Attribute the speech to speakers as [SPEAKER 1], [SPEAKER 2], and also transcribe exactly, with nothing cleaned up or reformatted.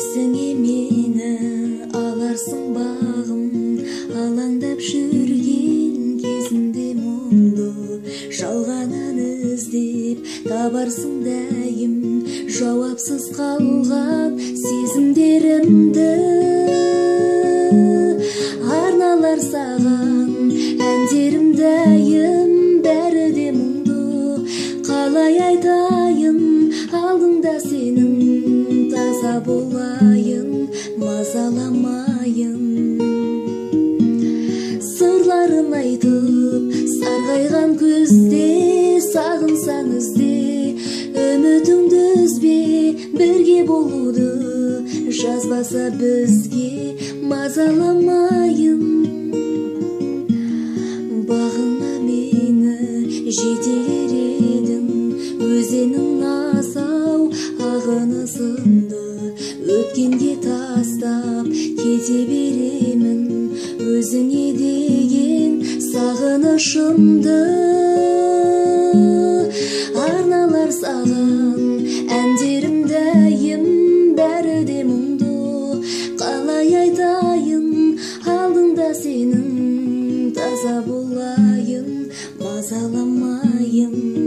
[SPEAKER 1] Өзіңе мені аларсың бағым, алаңдап жүрген кезінде мұңды жалғанын іздеп табарсың дәйім, жауапсыз қалған сезімдерімді арналар саған әндерім дәйім, бәрі де мұңды қалай айтайын, алдыңда сенің таза болайын, мазаламайын. Сырларын айтып сарғайған көзде сағынсаң ізде, үмітіңді үзбе, бірге болуды жазбаса бізге, мазаламайын. Бағына мені жетелер едің, өзенің асау ағыны сынды, өткенге тастап кете беремін, өзіңе деген сағынышымды арналар саған әндерім дәйім, бәрі де мұңды қалай айтайын, алдыңда сенің таза болайын, мазаламайын.